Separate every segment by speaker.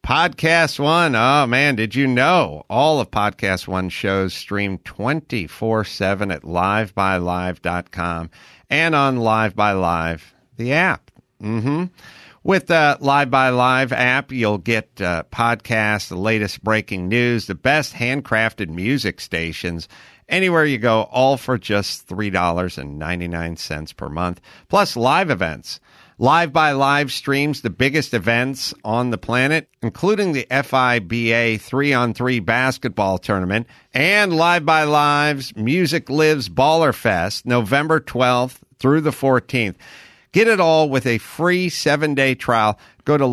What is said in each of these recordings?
Speaker 1: Podcast One. Oh, man, did you know all of Podcast One shows stream 24/7 at liveby.live.com and on Live by Live, the app. With the Live by Live app, you'll get podcasts, the latest breaking news, the best handcrafted music stations, anywhere you go, all for just $3.99 per month, plus live events. Live by Live streams the biggest events on the planet, including the FIBA 3-on-3 basketball tournament and Live by Live's Music Lives Baller Fest, November 12th through the 14th. Get it all with a free 7-day trial. Go to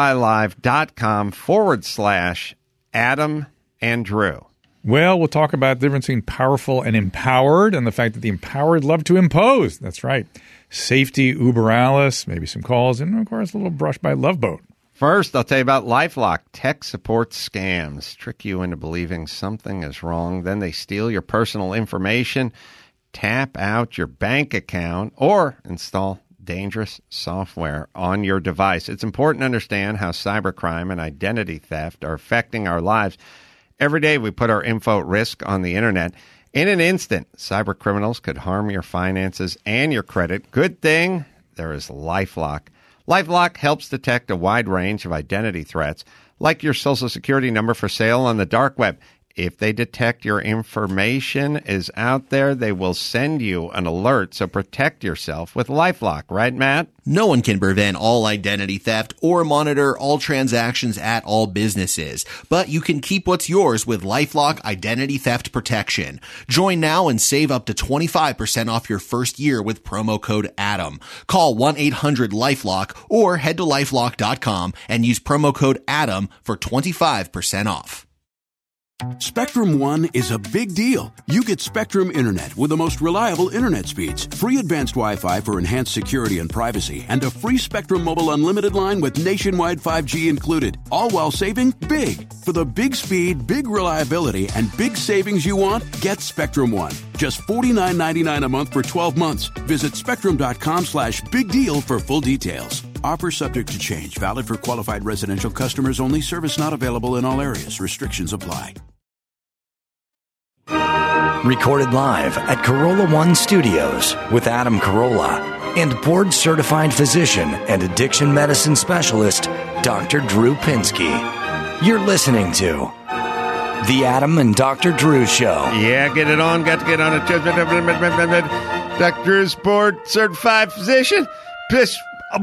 Speaker 1: livebylive.com/Adam and Drew.
Speaker 2: Well, we'll talk about the difference between powerful and empowered and the fact that the empowered love to impose. That's right. Safety, Uber Alice, maybe some calls, and, of course, a little brush by Love Boat.
Speaker 1: First, I'll tell you about LifeLock. Tech support scams trick you into believing something is wrong. Then they steal your personal information, tap out your bank account, or install dangerous software on your device. It's important to understand how cybercrime and identity theft are affecting our lives. Every day we put our info at risk on the internet. In an instant, cyber criminals could harm your finances and your credit. Good thing there is LifeLock. LifeLock helps detect a wide range of identity threats, like your Social Security number for sale on the dark web. If they detect your information is out there, they will send you an alert, so protect yourself with LifeLock. Right, Matt?
Speaker 3: No one can prevent all identity theft or monitor all transactions at all businesses, but you can keep what's yours with LifeLock Identity Theft Protection. Join now and save up to 25% off your first year with promo code ADAM. Call 1-800-LifeLock or head to lifelock.com and use promo code ADAM for 25% off.
Speaker 4: Spectrum One is a big deal. You get Spectrum Internet with the most reliable internet speeds, free advanced Wi-Fi for enhanced security and privacy, and a free Spectrum Mobile Unlimited line with nationwide 5G included, all while saving big. For the big speed, big reliability, and big savings you want, get Spectrum One. Just $49.99 a month for 12 months. Visit spectrum.com/big deal for full details. Offer subject to change. Valid for qualified residential customers only. Service not available in all areas. Restrictions apply.
Speaker 5: Recorded live at Corolla One Studios with Adam Carolla and board-certified physician and addiction medicine specialist, Dr. Drew Pinsky. You're listening to The Adam and Dr. Drew Show.
Speaker 1: Yeah, get it on. Got to get on it. Dr. Drew's board-certified physician. Piss.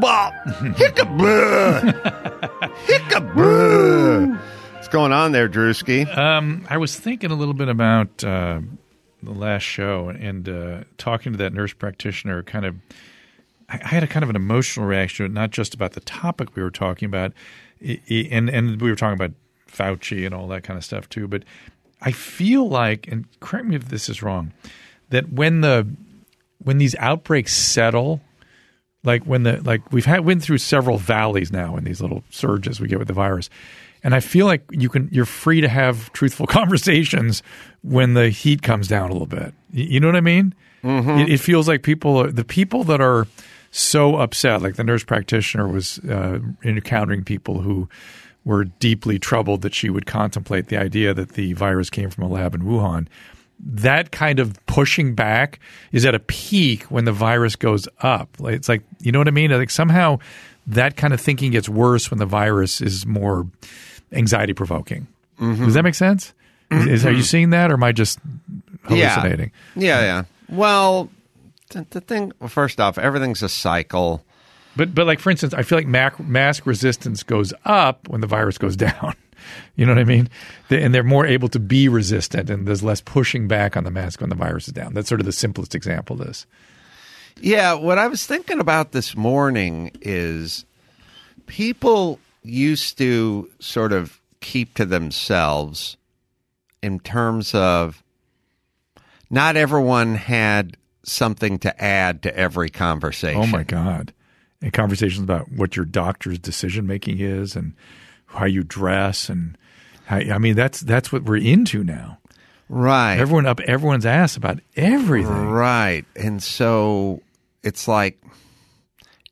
Speaker 1: Hickaboo. What's going on there, Drewski?
Speaker 2: I was thinking a little bit about the last show and talking to that nurse practitioner. I had a kind of an emotional reaction, not just about the topic we were talking about, and we were talking about Fauci and all that kind of stuff too. But I feel like, and correct me if this is wrong, that when these outbreaks settle. Like went through several valleys now in these little surges we get with the virus, and I feel like you're free to have truthful conversations when the heat comes down a little bit. You know what I mean? Mm-hmm. It feels like the people that are so upset, like the nurse practitioner was encountering people who were deeply troubled that she would contemplate the idea that the virus came from a lab in Wuhan. That kind of pushing back is at a peak when the virus goes up. It's like, you know what I mean? Like somehow that kind of thinking gets worse when the virus is more anxiety-provoking. Mm-hmm. Does that make sense? Are you seeing that, or am I just hallucinating?
Speaker 1: Yeah. Well, the thing, first off, everything's a cycle.
Speaker 2: But like, for instance, I feel like mask resistance goes up when the virus goes down. You know what I mean? And they're more able to be resistant, and there's less pushing back on the mask when the virus is down. That's sort of the simplest example of this.
Speaker 1: Yeah, what I was thinking about this morning is people used to sort of keep to themselves in terms of not everyone had something to add to every conversation.
Speaker 2: Oh, my God. And conversations about what your doctor's decision-making is and how you dress, and that's what we're into now.
Speaker 1: Right.
Speaker 2: Everyone's ass about everything.
Speaker 1: Right. And so it's like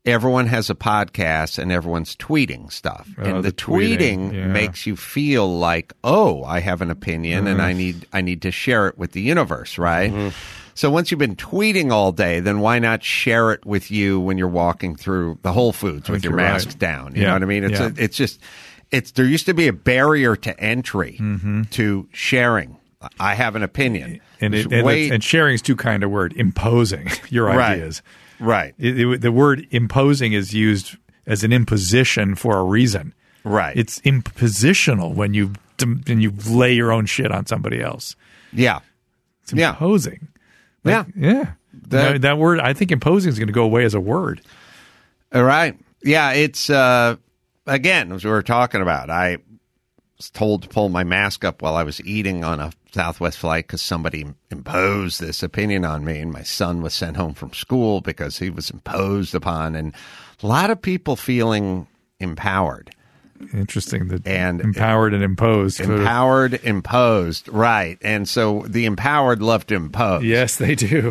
Speaker 1: everyone has a podcast and everyone's tweeting stuff.
Speaker 2: Oh,
Speaker 1: and
Speaker 2: the tweeting, yeah.
Speaker 1: makes you feel like, oh, I have an opinion and I need to share it with the universe, right? So once you've been tweeting all day, then why not share it with you when you're walking through the Whole Foods with your mask down? You know what I mean? It's there used to be a barrier to entry to sharing. I have an opinion.
Speaker 2: And sharing is too kind a word. Imposing your ideas.
Speaker 1: Right.
Speaker 2: The word imposing is used as an imposition for a reason.
Speaker 1: Right.
Speaker 2: It's impositional when you lay your own shit on somebody else.
Speaker 1: Yeah.
Speaker 2: It's imposing.
Speaker 1: Yeah.
Speaker 2: That word, I think imposing is going to go away as a word.
Speaker 1: All right. Yeah, it's, again, as we were talking about, I was told to pull my mask up while I was eating on a Southwest flight because somebody imposed this opinion on me, and my son was sent home from school because he was imposed upon, and a lot of people feeling empowered.
Speaker 2: Interesting.
Speaker 1: And
Speaker 2: empowered and imposed.
Speaker 1: Imposed, right. And so the empowered love to impose.
Speaker 2: Yes, they do.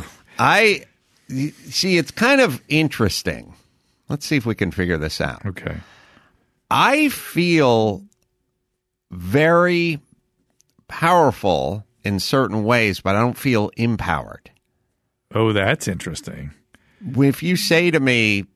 Speaker 1: See, it's kind of interesting. Let's see if we can figure this out.
Speaker 2: Okay.
Speaker 1: I feel very powerful in certain ways, but I don't feel empowered.
Speaker 2: Oh, that's interesting.
Speaker 1: If you say to me,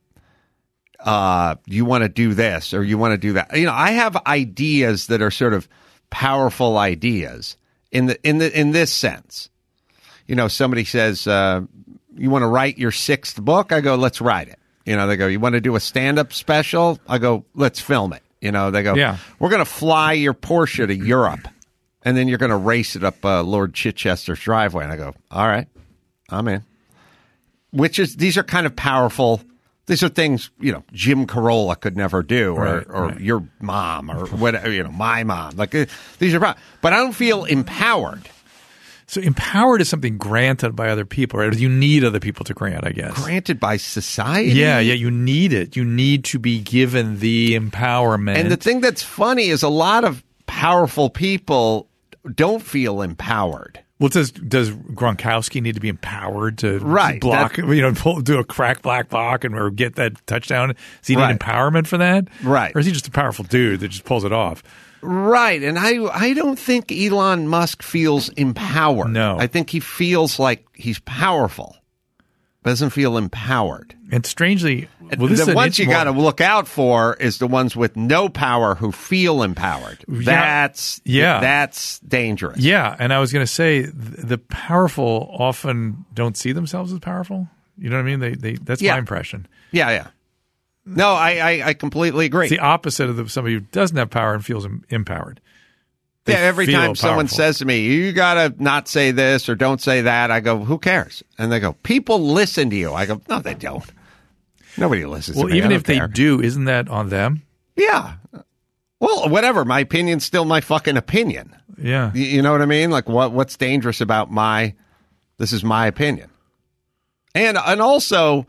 Speaker 1: you want to do this or you want to do that, I have ideas that are sort of powerful ideas in this sense. Somebody says, you want to write your 6th book? I go, let's write it. They go, you want to do a stand-up special? I go, let's film it. They go, we're going to fly your Porsche to Europe, and then you're going to race it up Lord Chichester's driveway. And I go, all right, I'm in. These are kind of powerful. These are things, Jim Carolla could never do, or your mom, or whatever, my mom. Like these are, but I don't feel empowered.
Speaker 2: So empowered is something granted by other people, right? You need other people to grant, I guess.
Speaker 1: Granted by society?
Speaker 2: Yeah, you need it. You need to be given the empowerment.
Speaker 1: And the thing that's funny is a lot of powerful people don't feel empowered.
Speaker 2: Well, does Gronkowski need to be empowered to block, do a crack black block or get that touchdown? Does he need empowerment for that?
Speaker 1: Right.
Speaker 2: Or is he just a powerful dude that just pulls it off?
Speaker 1: Right, and I don't think Elon Musk feels empowered.
Speaker 2: No.
Speaker 1: I think he feels like he's powerful, but doesn't feel empowered.
Speaker 2: And strangely,
Speaker 1: the ones you got to look out for is the ones with no power who feel empowered. That's dangerous.
Speaker 2: Yeah, and I was going to say the powerful often don't see themselves as powerful. You know what I mean? That's my impression.
Speaker 1: Yeah. No, I completely agree.
Speaker 2: It's the opposite of somebody who doesn't have power and feels empowered.
Speaker 1: Every time someone says to me, you got to not say this or don't say that, I go, who cares? And they go, people listen to you. I go, no, they don't. Nobody listens to me.
Speaker 2: Well, even if they do, isn't that on them?
Speaker 1: Yeah. Well, whatever. My opinion's still my fucking opinion.
Speaker 2: Yeah.
Speaker 1: You know what I mean? Like, what's dangerous about this is my opinion. And also,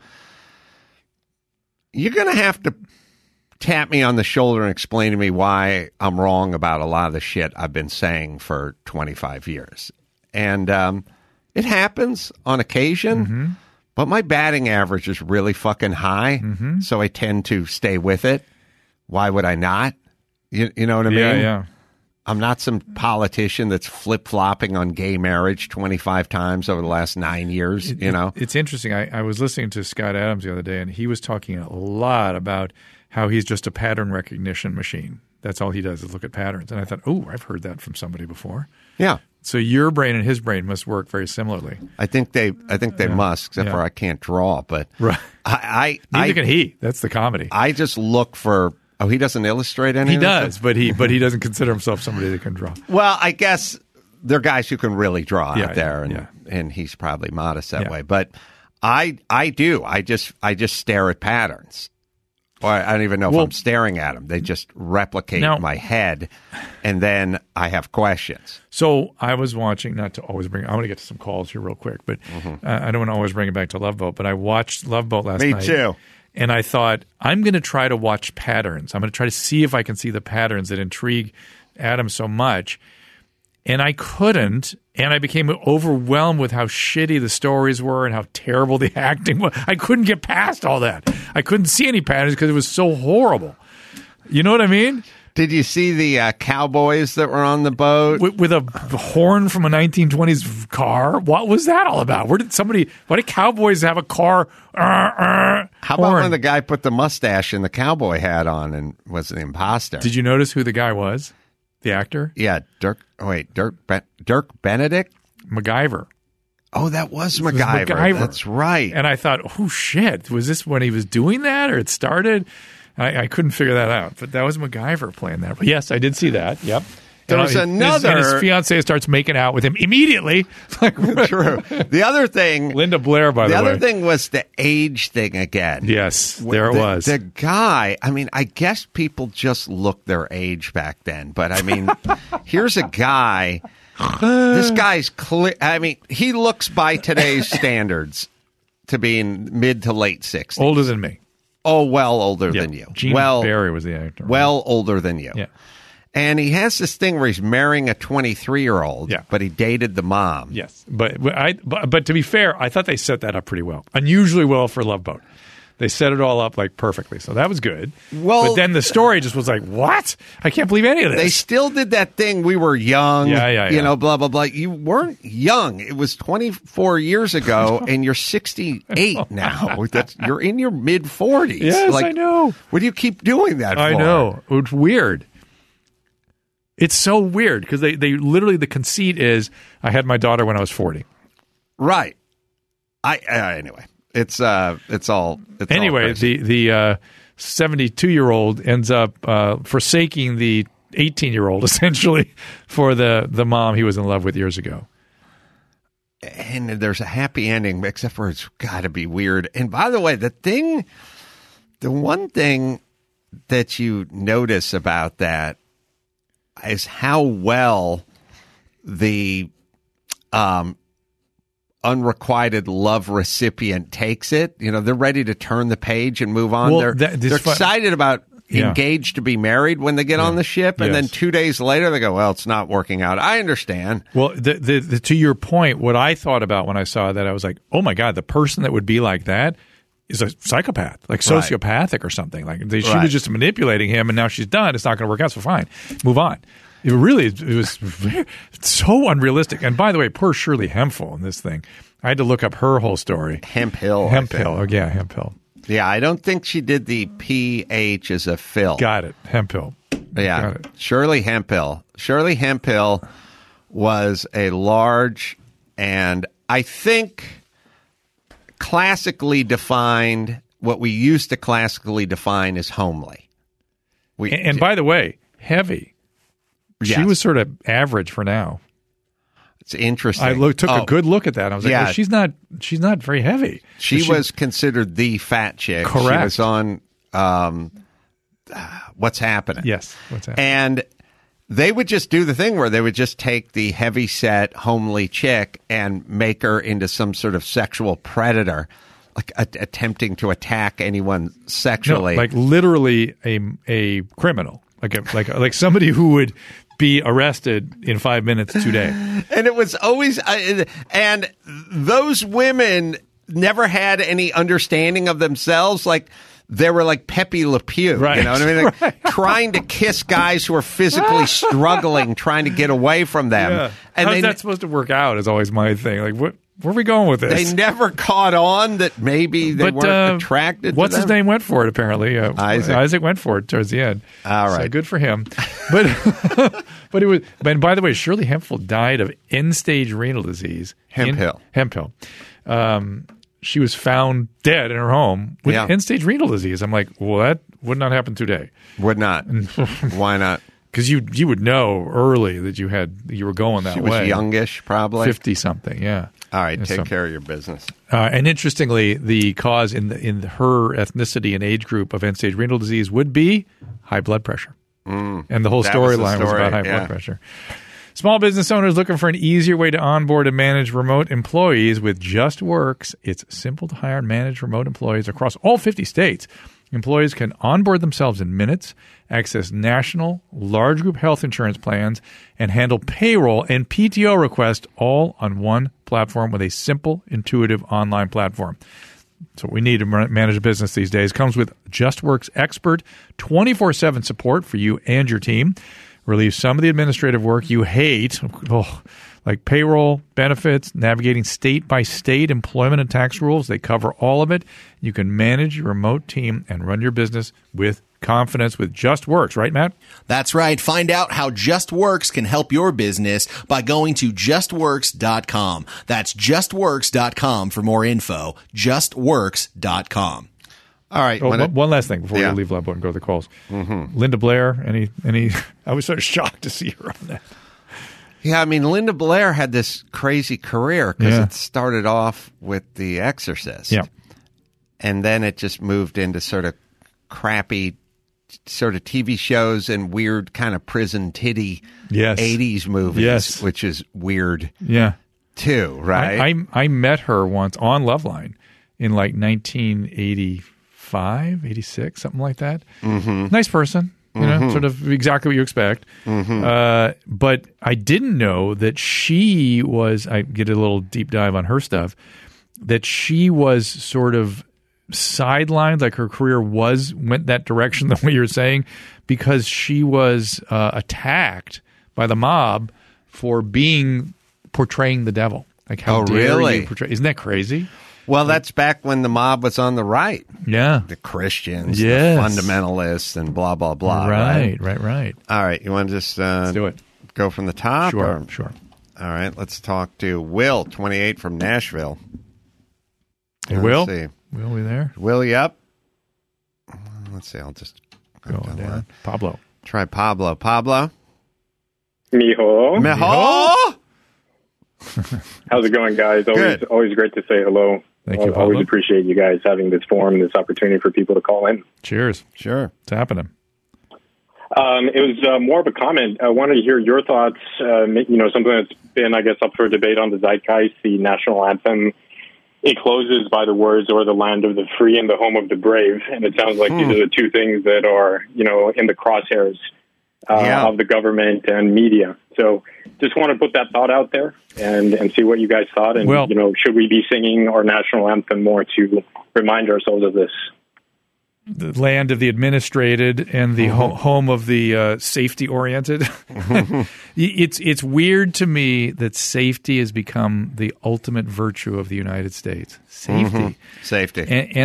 Speaker 1: you're going to have to tap me on the shoulder and explain to me why I'm wrong about a lot of the shit I've been saying for 25 years. And it happens on occasion, but my batting average is really fucking high, so I tend to stay with it. Why would I not? You know what I mean?
Speaker 2: Yeah.
Speaker 1: I'm not some politician that's flip-flopping on gay marriage 25 times over the last 9 years,
Speaker 2: It's interesting. I was listening to Scott Adams the other day, and he was talking a lot about how he's just a pattern recognition machine. That's all he does is look at patterns. And I thought, oh, I've heard that from somebody before.
Speaker 1: Yeah.
Speaker 2: So your brain and his brain must work very similarly.
Speaker 1: I think they must, except for I can't draw. But
Speaker 2: right. Neither can he. That's the comedy.
Speaker 1: I just look for. Oh, he doesn't illustrate anything?
Speaker 2: He does, but he doesn't consider himself somebody that can draw.
Speaker 1: Well, I guess there are guys who can really draw out there, and he's probably modest that way. But I do. I just stare at patterns. Or I don't even know if I'm staring at them. They just replicate my head, and then I have questions.
Speaker 2: So I was watching, not to always bring – I want to get to some calls here real quick, but I don't want to always bring it back to Love Boat. But I watched Love Boat last night.
Speaker 1: Me too.
Speaker 2: And I thought, I'm going to try to watch patterns. I'm going to try to see if I can see the patterns that intrigue Adam so much. And I couldn't. And I became overwhelmed with how shitty the stories were and how terrible the acting was. I couldn't get past all that. I couldn't see any patterns because it was so horrible. You know what I mean?
Speaker 1: Did you see the cowboys that were on the boat?
Speaker 2: With a horn from a 1920s car? What was that all about? Why did cowboys have a car?
Speaker 1: How about
Speaker 2: horn?
Speaker 1: when the guy put the mustache and the cowboy hat on and was an imposter?
Speaker 2: Did you notice who the guy was? The actor?
Speaker 1: Yeah, Dirk Benedict?
Speaker 2: MacGyver.
Speaker 1: Oh, that was MacGyver. That's right.
Speaker 2: And I thought, oh, shit. Was this when he was doing that or it started? I couldn't figure that out. But that was MacGyver playing that. But yes, I did see that. Yep.
Speaker 1: There was another.
Speaker 2: And his fiance starts making out with him immediately.
Speaker 1: True. The other thing.
Speaker 2: Linda Blair, by the way.
Speaker 1: The other thing was the age thing again.
Speaker 2: Yes, there it was.
Speaker 1: The guy, I mean, I guess people just looked their age back then. But I mean, here's a guy. This guy's clear. I mean, he looks by today's standards to be in mid to late 60s.
Speaker 2: Older than me.
Speaker 1: Oh, well older than you.
Speaker 2: Gene Barry was the actor.
Speaker 1: Well older than you.
Speaker 2: Yeah.
Speaker 1: And he has this thing where he's marrying a 23-year-old, but he dated the mom.
Speaker 2: Yes. But to be fair, I thought they set that up pretty well. Unusually well for Love Boat. They set it all up like perfectly. So that was good.
Speaker 1: Well,
Speaker 2: but then the story just was like, what? I can't believe any of this.
Speaker 1: They still did that thing. We were young. You know, blah, blah, blah. You weren't young. It was 24 years ago, and you're 68 now. You're in your mid-40s.
Speaker 2: Yes, I know.
Speaker 1: What do you keep doing that for?
Speaker 2: I know. It's weird. It's so weird because they literally, the conceit is, I had my daughter when I was 40.
Speaker 1: Right. Anyway. It's all
Speaker 2: anyway, the 72-year-old ends up forsaking the 18-year-old essentially for the mom he was in love with years ago.
Speaker 1: And there's a happy ending, except for it's got to be weird. And by the way, the one thing that you notice about that is how well the unrequited love recipient takes it. You know, they're ready to turn the page and move on.
Speaker 2: Well,
Speaker 1: they're excited about engaged to be married when they get on the ship, and then 2 days later they go, well, it's not working out. I understand.
Speaker 2: Well, to your point, what I thought about when I saw that, I was like, oh my God, the person that would be like that is a psychopath, like sociopathic or something. Like she was just manipulating him, and now she's done. It's not going to work out, so fine, move on. It was so unrealistic. And by the way, poor Shirley Hemphill in this thing. I had to look up her whole story.
Speaker 1: Hemphill.
Speaker 2: Oh, yeah, Hemphill.
Speaker 1: Yeah, I don't think she did the PH as a Phil.
Speaker 2: Got it. Hemphill.
Speaker 1: Yeah.
Speaker 2: Got it.
Speaker 1: Shirley Hemphill. Shirley Hemphill was a large and I think classically defined, what we used to classically define as homely.
Speaker 2: And by the way, heavy. She was sort of average for now.
Speaker 1: It's interesting.
Speaker 2: I took a good look at that. I was like, well, she's not very heavy.
Speaker 1: She was considered the fat chick.
Speaker 2: Correct.
Speaker 1: She was on What's Happening.
Speaker 2: Yes, What's Happening.
Speaker 1: And they would just do the thing where they would just take the heavy-set, homely chick and make her into some sort of sexual predator, like attempting to attack anyone sexually.
Speaker 2: No, like literally a criminal, like somebody who would be arrested in 5 minutes today.
Speaker 1: And it was always, and those women never had any understanding of themselves. Like they were like Pepe Le Pew,
Speaker 2: right.
Speaker 1: You know what I mean? Like, trying to kiss guys who are physically struggling, trying to get away from them.
Speaker 2: Yeah.
Speaker 1: And
Speaker 2: how's that supposed to work out is always my thing. Like, where are we going with this?
Speaker 1: They never caught on that maybe they weren't attracted to them.
Speaker 2: What's his name went for it, apparently. Isaac went for it towards the end.
Speaker 1: All right.
Speaker 2: So good for him. But it was. And by the way, Shirley Hemphill died of end-stage renal disease.
Speaker 1: Hemphill.
Speaker 2: She was found dead in her home with end-stage renal disease. I'm like, well, that would not happen today.
Speaker 1: Would not. Why not?
Speaker 2: Because you would know early that you were going that way.
Speaker 1: She was youngish, probably
Speaker 2: 50-something. Yeah.
Speaker 1: All right, take care of your business.
Speaker 2: And interestingly, the cause in her ethnicity and age group of end-stage renal disease would be high blood pressure. And the whole storyline was about high blood pressure. Small business owners looking for an easier way to onboard and manage remote employees with JustWorks. It's simple to hire and manage remote employees across all 50 states. Employees can onboard themselves in minutes, access national, large group health insurance plans, and handle payroll and PTO requests all on one platform with a simple, intuitive online platform. That's what we need to manage a business these days. Comes with JustWorks expert 24/7 support for you and your team. Relieve some of the administrative work you hate, like payroll, benefits, navigating state-by-state employment and tax rules. They cover all of it. You can manage your remote team and run your business with confidence with JustWorks. Right, Matt?
Speaker 3: That's right. Find out how JustWorks can help your business by going to JustWorks.com. That's JustWorks.com for more info. JustWorks.com.
Speaker 1: All right.
Speaker 2: One last thing before we leave Leadbot and go to the calls. Linda Blair, any? I was sort of shocked to see her on that.
Speaker 1: Yeah, I mean, Linda Blair had this crazy career because it started off with The Exorcist.
Speaker 2: Yeah.
Speaker 1: And then it just moved into sort of crappy sort of TV shows and weird kind of prison titty 80s movies, which is weird too, right?
Speaker 2: I met her once on Loveline in like 1985, 86, something like that. Nice person. You know, sort of exactly what you expect. But I didn't know that she was, I get a little deep dive on her stuff, that she was sort of sidelined, like her career went that direction the way you're saying, because she was attacked by the mob for portraying the devil. Like, how dare you portray? Isn't that crazy?
Speaker 1: Well, that's back when the mob was on the right.
Speaker 2: Yeah.
Speaker 1: The Christians, the fundamentalists, and blah, blah, blah.
Speaker 2: Right.
Speaker 1: All right. You want to just
Speaker 2: let's do it.
Speaker 1: Go from the top?
Speaker 2: Sure.
Speaker 1: All right. Let's talk to Will, 28 from Nashville.
Speaker 2: Hey, Will? Will, we there?
Speaker 1: Will, yep. Let's see. I'll just
Speaker 2: go down. Pablo.
Speaker 1: Try Pablo. Pablo?
Speaker 6: Mijo. How's it going, guys? Always great to say hello.
Speaker 2: Thank you, Pablo.
Speaker 6: Always appreciate you guys having this forum, this opportunity for people to call in.
Speaker 2: Cheers.
Speaker 1: Sure.
Speaker 2: It's happening.
Speaker 6: It was more of a comment. I wanted to hear your thoughts. Something that's been, I guess, up for debate on the zeitgeist, the national anthem. It closes by the words, "or the land of the free and the home of the brave." And it sounds like these are the two things that are, in the crosshairs of the government and media. So just want to put that thought out there and see what you guys thought. And, should we be singing our national anthem more to remind ourselves of this?
Speaker 2: The land of the administrated and the home of the safety-oriented. It's weird to me that safety has become the ultimate virtue of the United States. Safety.
Speaker 1: Safety.
Speaker 2: And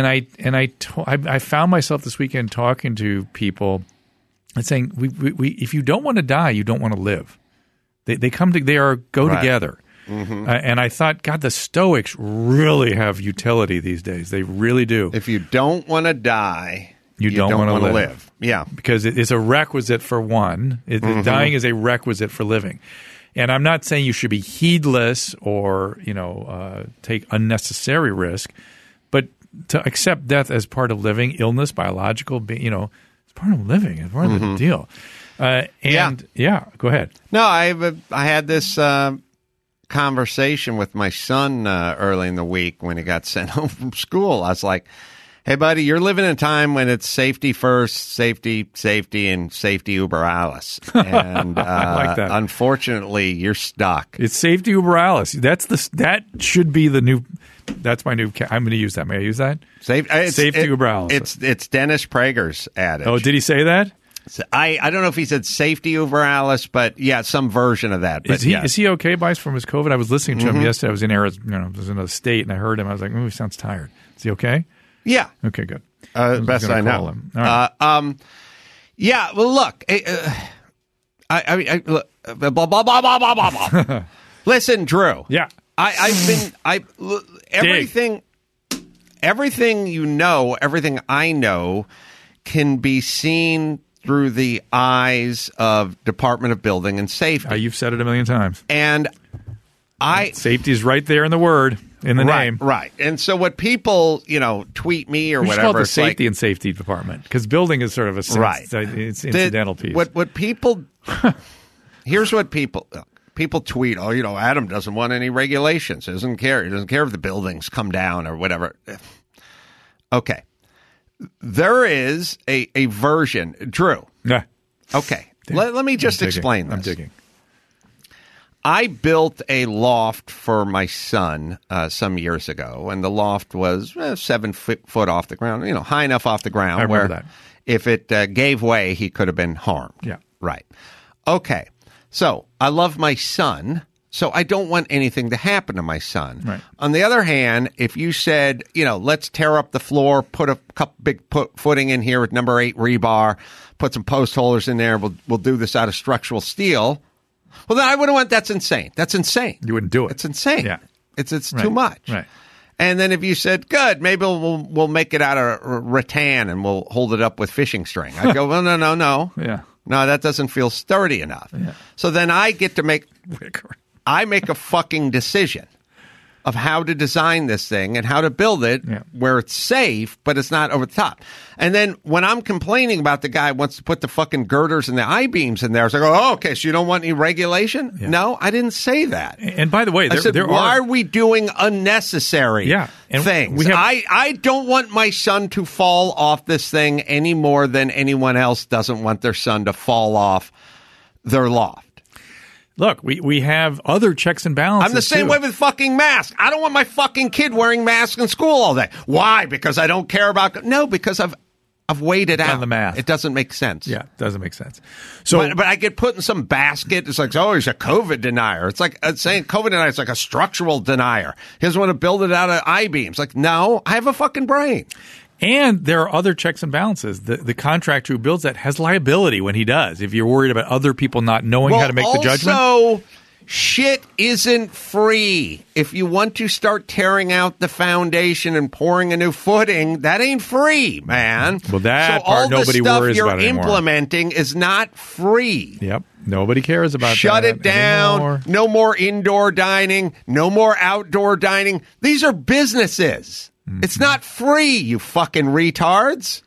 Speaker 2: I found myself this weekend talking to people and saying, we if you don't want to die, you don't want to live. They go together. And I thought, God, the Stoics really have utility these days. They really do.
Speaker 1: If you don't want to die,
Speaker 2: you don't want to live.
Speaker 1: Yeah.
Speaker 2: Because it's a requisite for one. Dying is a requisite for living. And I'm not saying you should be heedless or, take unnecessary risk, but to accept death as part of living, illness, biological, it's part of living. It's part of the deal. Go ahead.
Speaker 1: No, I had this conversation with my son early in the week when he got sent home from school. I was like, hey, buddy, you're living in a time when it's safety first, safety, and safety uber alles. And
Speaker 2: I like that.
Speaker 1: Unfortunately, you're stuck.
Speaker 2: It's safety uber alles. That should be the new. That's my new. I'm going to use that. May I use that? Safety uber alles.
Speaker 1: It's Dennis Prager's adage.
Speaker 2: Oh, did he say that?
Speaker 1: I don't know if he said safety over Alice, but some version of that. But
Speaker 2: is he okay, Bice, from his COVID? I was listening to him yesterday. I was in Arizona, I was in a state, and I heard him. I was like, he sounds tired. Is he okay?
Speaker 1: Yeah.
Speaker 2: Okay, good.
Speaker 1: Best I know.
Speaker 2: Him. All right.
Speaker 1: Well, look. Look, blah, blah, blah, blah, blah, blah, blah. Listen, Drew.
Speaker 2: Yeah.
Speaker 1: Everything everything I know can be seen through the eyes of Department of Building and Safety.
Speaker 2: You've said it a million times.
Speaker 1: And
Speaker 2: safety is right there in the word, in the name.
Speaker 1: Right. And so what people, tweet me or
Speaker 2: we
Speaker 1: whatever.
Speaker 2: Call it the Safety and Safety Department, because building is sort of a it's incidental piece.
Speaker 1: What people here's what people tweet. Oh, Adam doesn't want any regulations. He doesn't care if the buildings come down or whatever. Okay. there is a version. Drew.
Speaker 2: Yeah.
Speaker 1: Okay. Let me just explain this.
Speaker 2: I'm digging.
Speaker 1: I built a loft for my son some years ago, and the loft was 7 foot off the ground, high enough off the ground
Speaker 2: I remember
Speaker 1: where
Speaker 2: that.
Speaker 1: if it gave way, he could have been harmed.
Speaker 2: Yeah.
Speaker 1: Right. Okay. So I love my son, so I don't want anything to happen to my son.
Speaker 2: Right.
Speaker 1: On the other hand, if you said, let's tear up the floor, put a couple big footing in here with number 8 rebar, put some post holders in there, we'll do this out of structural steel. Well, then I would have went, that's insane. That's insane.
Speaker 2: You wouldn't do it.
Speaker 1: It's insane.
Speaker 2: Yeah.
Speaker 1: It's
Speaker 2: Right.
Speaker 1: too much.
Speaker 2: Right.
Speaker 1: And then if you said, good, maybe we'll make it out of rattan and we'll hold it up with fishing string. I'd go, well, no.
Speaker 2: Yeah.
Speaker 1: No, that doesn't feel sturdy enough.
Speaker 2: Yeah.
Speaker 1: So then I get to make a fucking decision of how to design this thing and how to build it where it's safe, but it's not over the top. And then when I'm complaining about the guy who wants to put the fucking girders and the I-beams in there, it's like, oh, okay, so you don't want any regulation?
Speaker 2: Yeah.
Speaker 1: No, I didn't say that.
Speaker 2: And by the way,
Speaker 1: I said,
Speaker 2: there
Speaker 1: why
Speaker 2: are
Speaker 1: are we doing unnecessary
Speaker 2: and
Speaker 1: things? I don't want my son to fall off this thing any more than anyone else doesn't want their son to fall off their loft.
Speaker 2: Look, we have other checks and balances.
Speaker 1: I'm the same
Speaker 2: too.
Speaker 1: way with fucking masks. I don't want my fucking kid wearing masks in school all day. Why? Because I don't care about... No, because I've weighed it out.
Speaker 2: the math.
Speaker 1: It doesn't make sense.
Speaker 2: Yeah, doesn't make sense. So,
Speaker 1: But I get put in some basket. It's like, oh, he's a COVID denier. It's like saying COVID denier is like a structural denier. He doesn't want to build it out of I-beams. Like, no, I have a fucking brain.
Speaker 2: and there are other checks and balances. The contractor who builds that has liability when he does. If you're worried about other people not knowing how to make the judgment.
Speaker 1: Also, shit isn't free. If you want to start tearing out the foundation and pouring a new footing, that ain't free, man.
Speaker 2: Well, that
Speaker 1: so
Speaker 2: part
Speaker 1: all
Speaker 2: nobody
Speaker 1: the stuff
Speaker 2: worries
Speaker 1: you're
Speaker 2: about anymore.
Speaker 1: implementing is not free.
Speaker 2: Yep. Nobody cares about
Speaker 1: Shut
Speaker 2: that
Speaker 1: it down.
Speaker 2: anymore.
Speaker 1: No more indoor dining. No more outdoor dining. These are businesses.
Speaker 2: Mm-hmm.
Speaker 1: It's not free, you fucking retards.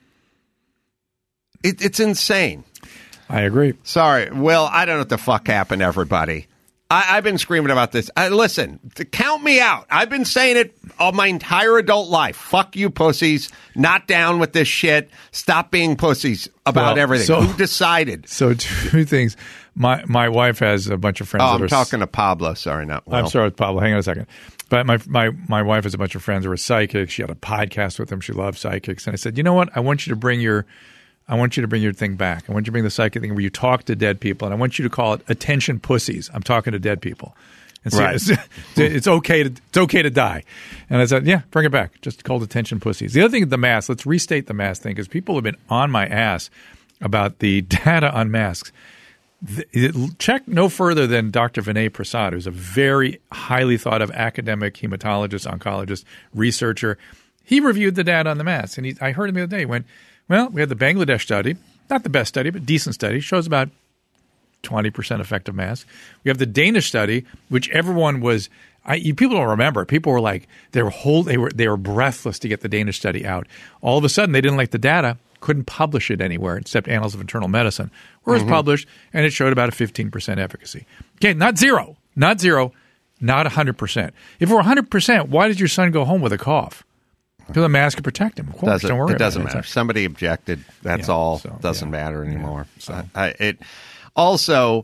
Speaker 1: It's insane.
Speaker 2: I agree.
Speaker 1: Sorry. Will, I don't know what the fuck happened, everybody. I've been screaming about this. Listen, count me out. I've been saying it all my entire adult life. Fuck you, pussies. Not down with this shit. Stop being pussies about everything.
Speaker 2: so-
Speaker 1: Who decided?
Speaker 2: So two things. My wife has a bunch of friends.
Speaker 1: Oh,
Speaker 2: that
Speaker 1: I'm
Speaker 2: are
Speaker 1: talking to Pablo. Sorry, not Will.
Speaker 2: I'm sorry, Pablo. Hang on a second. But my wife has a bunch of friends who are psychics. She had a podcast with them. She loves psychics. And I said, you know what? I want you to bring your thing back. I want you to bring the psychic thing where you talk to dead people, and I want you to call it attention pussies. I'm talking to dead people. And so
Speaker 1: Right.
Speaker 2: it's okay to die. And I said, yeah, bring it back. Just called attention pussies. The other thing, the mask. Let's restate the mask thing because people have been on my ass about the data on masks. Check no further than Dr. Vinay Prasad, who's a very highly thought of academic hematologist, oncologist, researcher. He reviewed the data on the masks, and I heard him the other day. He went, well, we had the Bangladesh study, not the best study, but decent study, shows about 20% effective mask. We have the Danish study, which everyone was. People don't remember. People were like they were breathless to get the Danish study out. All of a sudden, they didn't like the data. Couldn't publish it anywhere except Annals of Internal Medicine, where it was published, and it showed about a 15% efficacy. Okay, not zero, not 100%. If it were 100%, why did your son go home with a cough? Because the mask could protect him. Of course, don't worry
Speaker 1: it doesn't
Speaker 2: about
Speaker 1: matter. Somebody objected. That's
Speaker 2: Yeah,
Speaker 1: all.
Speaker 2: so,
Speaker 1: Doesn't
Speaker 2: yeah.
Speaker 1: matter anymore.
Speaker 2: So.
Speaker 1: It also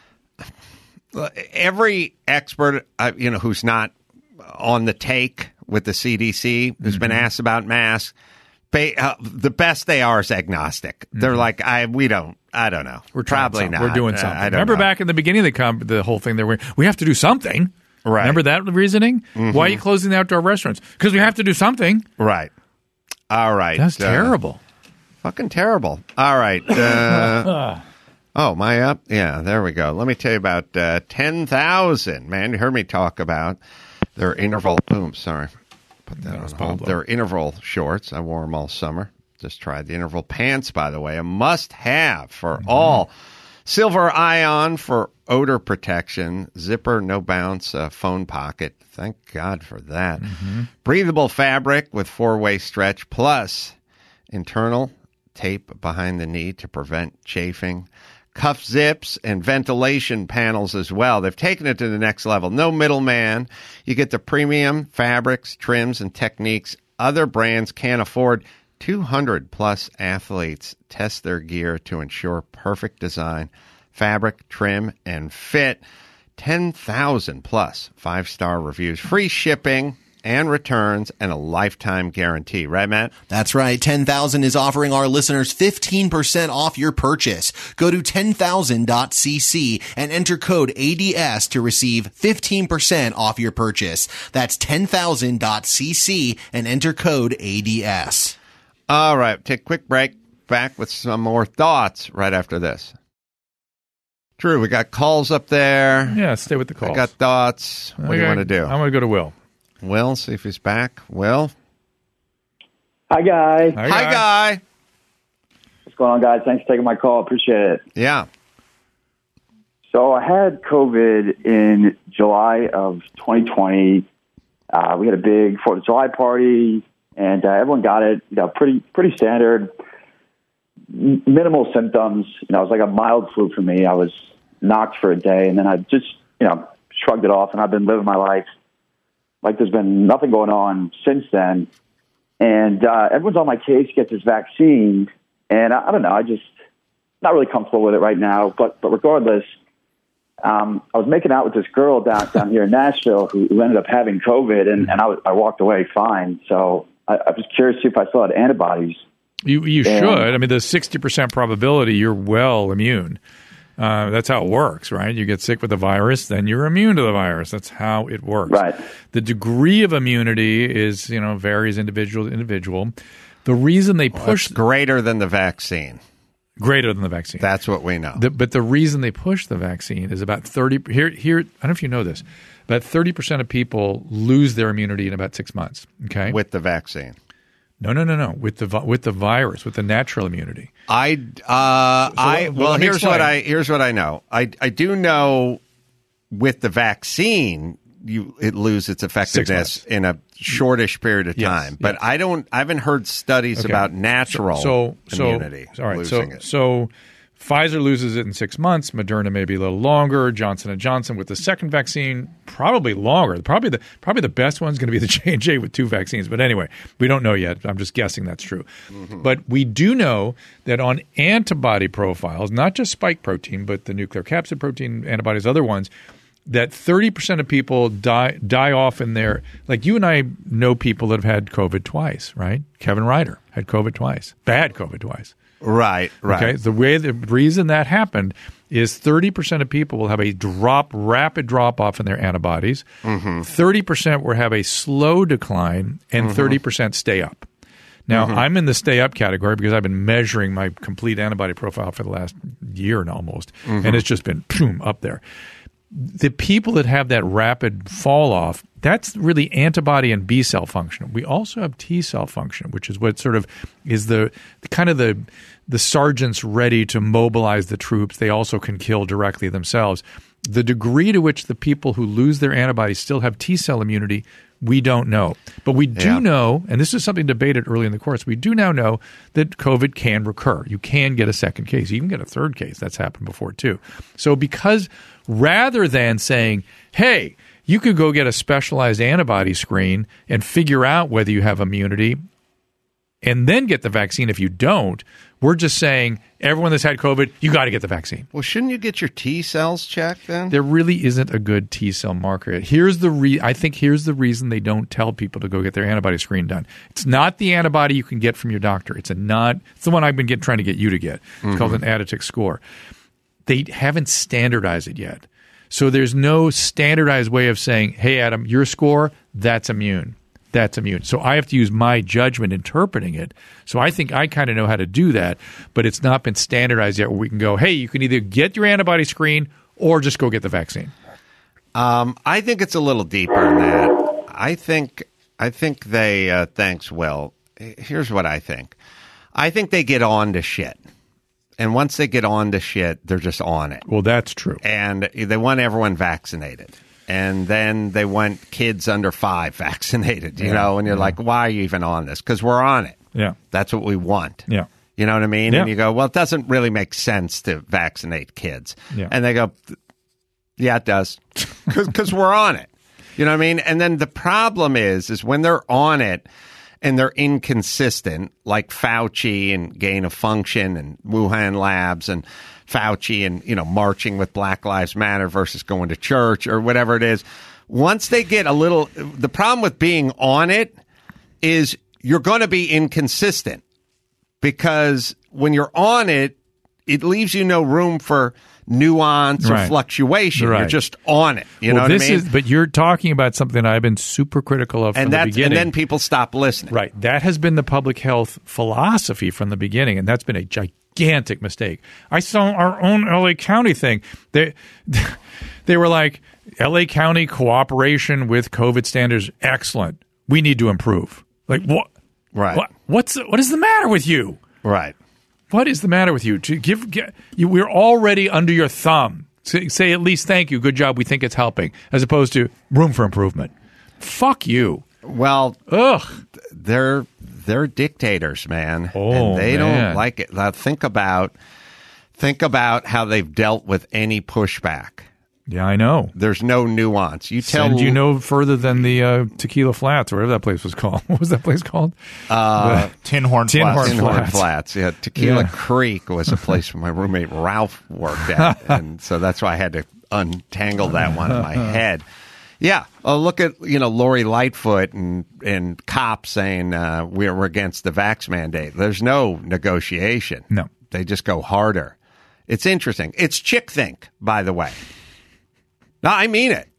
Speaker 1: every expert who's not on the take with the CDC who's been asked about masks. The best they are is agnostic. They're like, I don't know.
Speaker 2: We're trying
Speaker 1: probably
Speaker 2: something.
Speaker 1: not.
Speaker 2: We're doing something.
Speaker 1: I don't
Speaker 2: Remember
Speaker 1: know.
Speaker 2: back in the beginning of the whole thing, we have to do something.
Speaker 1: Right.
Speaker 2: Remember that reasoning? Why are you closing the outdoor restaurants? Because we have to do something.
Speaker 1: Right. All right.
Speaker 2: That's terrible.
Speaker 1: Fucking terrible. All right. Oh, my up? Yeah, there we go. Let me tell you about 10,000. Man, you heard me talk about their interval. Boom, sorry. Put that on hold. Their interval shorts. I wore them all summer. Just tried the interval pants, by the way. A must-have for all. Silver ion for odor protection. Zipper, no bounce, phone pocket. Thank God for that. Breathable fabric with 4-way stretch, plus internal tape behind the knee to prevent chafing. Cuff zips and ventilation panels as well. They've taken it to the next level. No middleman. You get the premium fabrics, trims, and techniques other brands can't afford. 200 plus athletes test their gear to ensure perfect design, fabric, trim, and fit. 10,000 plus 5-star reviews, free shipping and returns, and a lifetime guarantee. Right, Matt?
Speaker 3: That's right. 10,000 is offering our listeners 15% off your purchase. Go to 10,000.cc and enter code ADS to receive 15% off your purchase. That's 10,000.cc and enter code ADS.
Speaker 1: All right, take a quick break. Back with some more thoughts right after this. Drew, we got calls up there.
Speaker 2: Yeah, stay with the calls.
Speaker 1: I got thoughts. What do you want to do?
Speaker 2: I'm going to go to Will.
Speaker 1: Will, see if he's back. Will?
Speaker 7: Hi, guys.
Speaker 2: Hi,
Speaker 1: Guy.
Speaker 7: What's going on, guys? Thanks for taking my call. Appreciate it.
Speaker 1: Yeah.
Speaker 7: So I had COVID in July of 2020. We had a big 4th of July party, and everyone got it. Pretty standard, minimal symptoms. It was like a mild flu for me. I was knocked for a day, and then I just, shrugged it off, and I've been living my life like there's been nothing going on since then. And everyone's on my case to get this vaccine, and I don't know. I just not really comfortable with it right now. But regardless, I was making out with this girl down here in Nashville who ended up having COVID, and I walked away fine. So I was curious if I still had antibodies.
Speaker 2: You should. I mean, the 60% probability you're well immune. That's how it works, right? You get sick with the virus, then you're immune to the virus. That's how it works.
Speaker 7: Right.
Speaker 2: The degree of immunity is, varies individual to individual. The reason they push
Speaker 1: greater than the vaccine.
Speaker 2: Greater than the vaccine.
Speaker 1: That's what we know.
Speaker 2: But the reason they push the vaccine is about 30 here. I don't know if you know this. About 30% of people lose their immunity in about 6 months. Okay,
Speaker 1: with the vaccine.
Speaker 2: No. With the virus, with the natural immunity.
Speaker 1: Here's what I know. I do know with the vaccine, it loses its effectiveness in a shortish period of time. But I haven't heard studies about natural immunity.
Speaker 2: All right. So Pfizer loses it in 6 months. Moderna maybe a little longer. Johnson & Johnson with the second vaccine probably longer. Probably the best one's going to be the J&J with 2 vaccines. But anyway, we don't know yet. I'm just guessing that's true. Mm-hmm. But we do know that on antibody profiles, not just spike protein, but the nuclear capsid protein antibodies, other ones, that 30% of people die off in their – like you and I know people that have had COVID twice, right? Kevin Ryder had COVID twice. Bad COVID twice.
Speaker 1: Right.
Speaker 2: Okay. The reason that happened is 30% of people will have a rapid drop off in their antibodies. 30% will have a slow decline, and 30% stay up. Now, I'm in the stay up category because I've been measuring my complete antibody profile for the last year and almost, and it's just been up there. The people that have that rapid fall off, that's really antibody and B cell function. We also have T cell function, which is what sort of is the sergeants ready to mobilize the troops. They also can kill directly themselves. The degree to which the people who lose their antibodies still have T cell immunity, we don't know. But we do know, and this is something debated early in the course, we do now know that COVID can recur. You can get a second case. You can get a third case. That's happened before too. So because rather than saying, hey, you could go get a specialized antibody screen and figure out whether you have immunity and then get the vaccine if you don't, we're just saying everyone that's had COVID, you got to get the vaccine.
Speaker 1: Well, shouldn't you get your T cells checked then?
Speaker 2: There really isn't a good T cell marker. I think here's the reason they don't tell people to go get their antibody screen done. It's not the antibody you can get from your doctor. It's the one I've been trying to get you to get. It's called an additive score. They haven't standardized it yet. So there's no standardized way of saying, hey, Adam, your score, that's immune. That's immune. So I have to use my judgment interpreting it. So I think I kind of know how to do that, but it's not been standardized yet where we can go, hey, you can either get your antibody screen or just go get the vaccine.
Speaker 1: I think it's a little deeper than that. I think they, thanks, Will. Here's what I think. I think they get on to shit. And once they get on to shit, they're just on it.
Speaker 2: Well, that's true.
Speaker 1: And they want everyone vaccinated. And then they want kids under 5 vaccinated, you know, and you're like, why are you even on this? Because we're on it.
Speaker 2: Yeah.
Speaker 1: That's what we want.
Speaker 2: Yeah.
Speaker 1: You know what I mean?
Speaker 2: Yeah.
Speaker 1: And you go, well, it doesn't really make sense to vaccinate kids.
Speaker 2: Yeah.
Speaker 1: And they go, yeah, it does. Because we're on it. You know what I mean? And then the problem is when they're on it and they're inconsistent, like Fauci and gain of function and Wuhan labs and Fauci and, marching with Black Lives Matter versus going to church or whatever it is. Once they get the problem with being on it is you're going to be inconsistent, because when you're on it, it leaves you no room for nuance or fluctuation. You're just on it. You know what I mean?
Speaker 2: But you're talking about something I've been super critical of from the beginning.
Speaker 1: And then people stop listening.
Speaker 2: Right. That has been the public health philosophy from the beginning, and that's been a gigantic mistake. I saw our own LA County thing. They were like, LA County cooperation with COVID standards, excellent. We need to improve. Like, what?
Speaker 1: Right.
Speaker 2: What is the matter with you?
Speaker 1: Right.
Speaker 2: What is the matter with you? We're already under your thumb. Say at least thank you, good job, we think it's helping, as opposed to room for improvement. Fuck you.
Speaker 1: Well,
Speaker 2: ugh,
Speaker 1: they're dictators, man,
Speaker 2: and
Speaker 1: they don't like it. Now, think about how they've dealt with any pushback.
Speaker 2: Yeah, I know.
Speaker 1: There's no nuance.
Speaker 2: Send you no further than the Tequila Flats, or whatever that place was called. What was that place called?
Speaker 8: Tin Horn
Speaker 1: Flats. Yeah, Tequila Creek was a place where my roommate Ralph worked at, and so that's why I had to untangle that one in my head. Yeah, look at Lori Lightfoot and cops saying we're against the vax mandate. There's no negotiation.
Speaker 2: No,
Speaker 1: they just go harder. It's interesting. It's chick think, by the way. No, I mean it.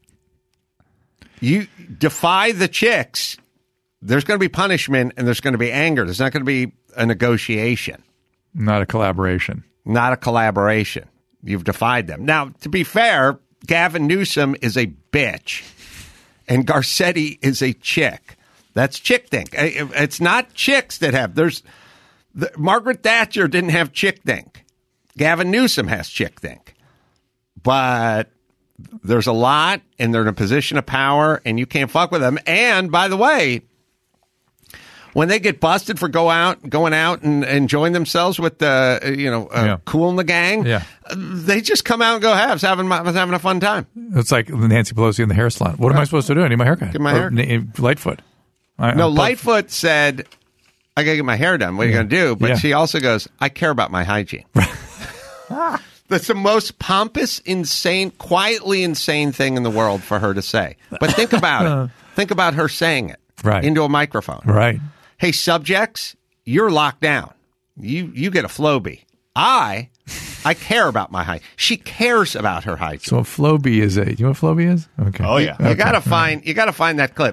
Speaker 1: You defy the chicks, there's going to be punishment and there's going to be anger. There's not going to be a negotiation.
Speaker 2: Not a collaboration.
Speaker 1: Not a collaboration. You've defied them. Now, to be fair, Gavin Newsom is a bitch and Garcetti is a chick. That's chick think. It's not chicks that have. Margaret Thatcher didn't have chick think. Gavin Newsom has chick think. But there's a lot, and they're in a position of power, and you can't fuck with them. And, by the way, when they get busted for going out and enjoying themselves with Cool and the Gang, they just come out and go, I was having a fun time.
Speaker 2: It's like Nancy Pelosi in the hair salon. What am I supposed to do? I need my haircut.
Speaker 1: Get my hair.
Speaker 2: Lightfoot.
Speaker 1: Lightfoot said, I got to get my hair done. What are you going to do? But she also goes, I care about my hygiene. That's the most pompous, quietly insane thing in the world for her to say. But think about it. Think about her saying it into a microphone.
Speaker 2: Right.
Speaker 1: Hey, subjects, you're locked down. You get a Flowbee. I care about my hygiene. She cares about her hygiene.
Speaker 2: So a Flowbee is you know what Flowbee is? Okay.
Speaker 8: Oh yeah.
Speaker 1: You gotta find that clip.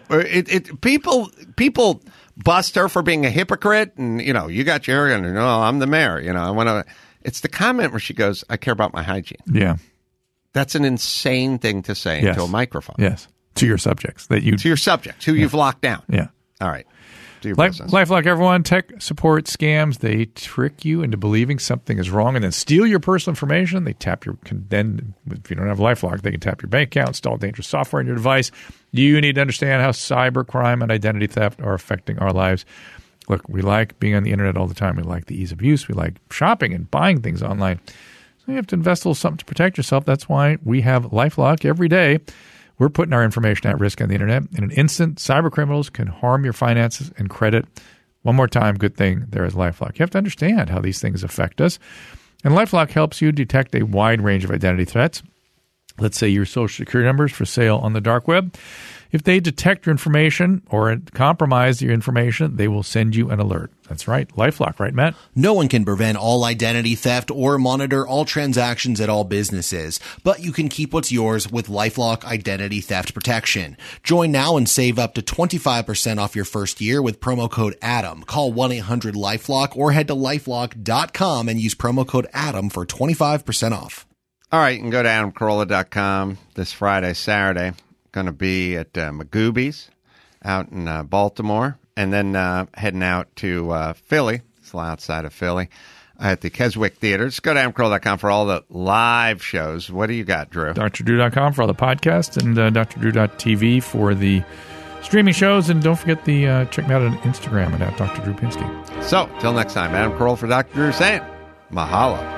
Speaker 1: People bust her for being a hypocrite, and you got your hair, and no, I'm the mayor. I want to. It's the comment where she goes, I care about my hygiene.
Speaker 2: Yeah.
Speaker 1: That's an insane thing to say into a microphone.
Speaker 2: Yes. To your subjects. To
Speaker 1: your subjects, who you've locked down.
Speaker 2: Yeah.
Speaker 1: All right. Do your business.
Speaker 2: LifeLock, everyone. Tech support scams. They trick you into believing something is wrong and then steal your personal information. They tap then if you don't have LifeLock, they can tap your bank account, install dangerous software on your device. You need to understand how cybercrime and identity theft are affecting our lives. Look, we like being on the internet all the time. We like the ease of use. We like shopping and buying things online. So you have to invest a little something to protect yourself. That's why we have LifeLock every day. We're putting our information at risk on the internet. In an instant, cybercriminals can harm your finances and credit. One more time, good thing there is LifeLock. You have to understand how these things affect us. And LifeLock helps you detect a wide range of identity threats. Let's say your social security number is for sale on the dark web. If they detect your information or compromise your information, they will send you an alert. That's right. LifeLock, right, Matt?
Speaker 3: No one can prevent all identity theft or monitor all transactions at all businesses, but you can keep what's yours with LifeLock Identity Theft Protection. Join now and save up to 25% off your first year with promo code ADAM. Call 1-800-LifeLock or head to lifelock.com and use promo code ADAM for 25% off.
Speaker 1: All right, you can go to adamcarolla.com this Friday, Saturday. Going to be at Magooby's out in Baltimore, and then heading out to Philly. It's outside of Philly at the Keswick Theater. Just go to adamcarolla.com for all the live shows. What do you got, Drew?
Speaker 2: DrDrew.com for all the podcasts, and DrDrew.tv for the streaming shows. And don't forget check me out on Instagram at Dr. Drew Pinsky.
Speaker 1: So, till next time, Adam Carolla for Dr. Drew saying, mahalo.